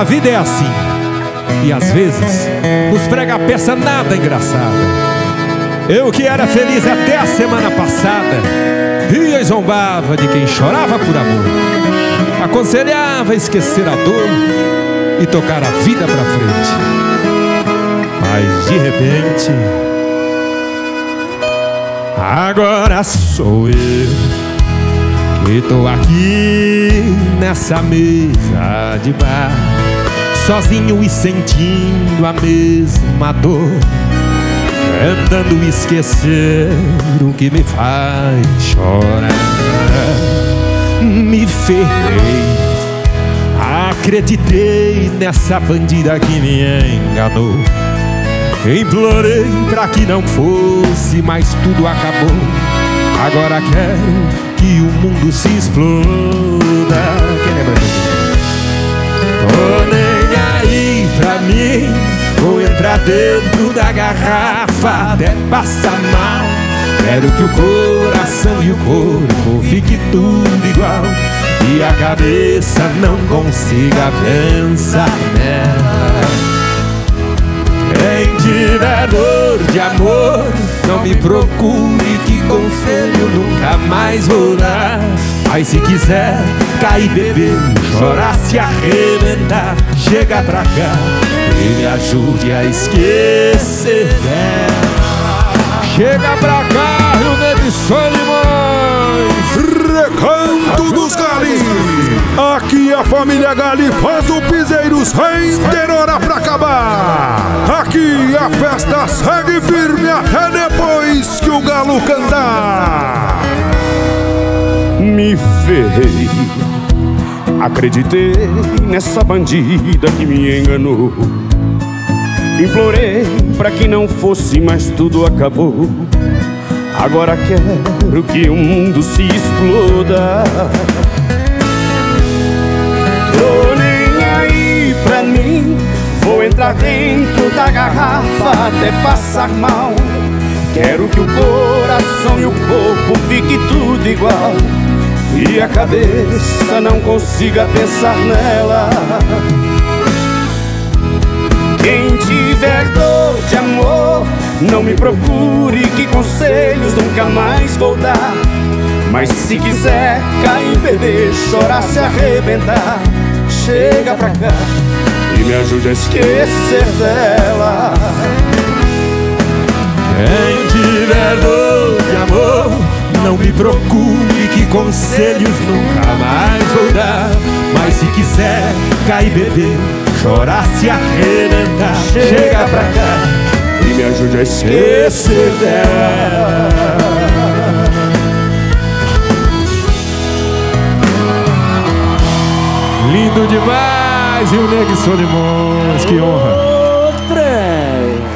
A vida é assim, e às vezes nos prega a peça nada engraçada. Eu que era feliz até a semana passada, ria e zombava de quem chorava por amor, aconselhava esquecer a dor e tocar a vida pra frente. Mas de repente, agora sou eu que tô aqui nessa mesa de bar, sozinho e sentindo a mesma dor, tentando esquecer o que me faz chorar. Me ferrei, acreditei nessa bandida que me enganou, implorei pra que não fosse, mas tudo acabou. Agora quero que o mundo se exploda. Quem lembra disso? Tô nem aí pra mim, vou entrar dentro da garrafa até passar mal. Quero que o coração e o corpo fique tudo igual e a cabeça não consiga pensar nela. Quem tiver dor de amor, não me procure, que conselho nunca mais vou dar. Mas se quiser cair, beber, chorar, se arrebentar, chega pra cá e me ajude a esquecer dela. Chega pra cá, Rio Negro e Solimões, Recanto dos Gali. Aqui a família Gali faz o piseiro sem ter hora pra acabar. Aqui a festa segue firme até depois que o galo cantar. Me ferrei, acreditei nessa bandida que me enganou, implorei pra que não fosse, mas tudo acabou. Agora quero que o mundo se exploda. Tô nem aí pra mim, vou entrar dentro da garrafa até passar mal. Quero que o coração e o corpo fique tudo igual e a cabeça não consiga pensar nela. Quem tiver dor de amor, não me procure, que conselhos nunca mais vou dar. Mas se quiser cair, beber, chorar, se arrebentar, chega pra cá e me ajude a esquecer dela. Quem tiver dor de amor, não me procure, que conselhos nunca mais vou dar. Mas se quiser cair, beber, chorar, se arrebentar, chega pra cá e me ajude a esquecer dela. Lindo demais, Rio Negro e Solimões, que honra.